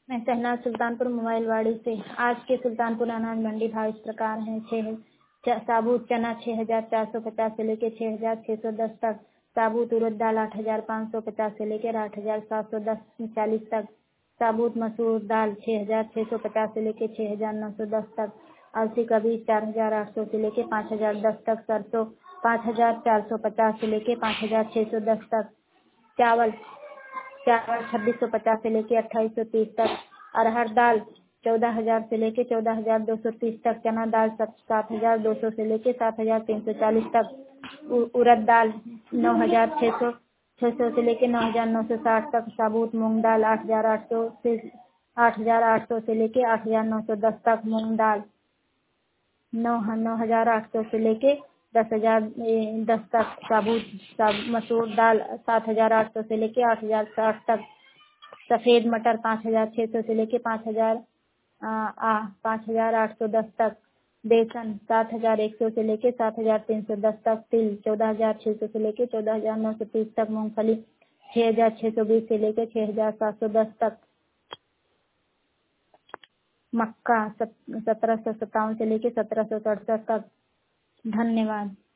मैं शहनाज सुल्तानपुर मोबाइल वाड़ी से। आज के सुल्तानपुर अनाज मंडी भाव इस प्रकार है। साबुत चना 6,450 से लेकर 6,610 तक। साबुत उड़द दाल 8,550 से लेकर 8,740 तक। साबुत मसूर दाल 6,650 से लेकर 6,910 तक। अलसी का बीज 4,800 से लेकर 5,010 तक। सरसों 5,450 से लेकर 5,610 तक। चावल 2,650 से लेके 2,830 तक। अरहर दाल 14,000 से लेके 14,230 तक। चना दाल 7,200 से लेके 7,340 तक। उड़द दाल 9,600 से लेके 9,960 तक। साबुत मूंग दाल 8,800 से लेके 8,910 तक। मूंग दाल 9,800 से लेके 10,010 तक। मसूर दाल 7,800 से लेके 8,060 तक। सफेद मटर 5,600 से लेके 5,810 तक। बेसन 7,100 से लेके 7,310 तक। तिल 14,600 से लेके 14,930 तक। मूंगफली 6,620 से लेके 6,710 तक। मक्का 1,757 से लेके 1,767 तक। धन्यवाद।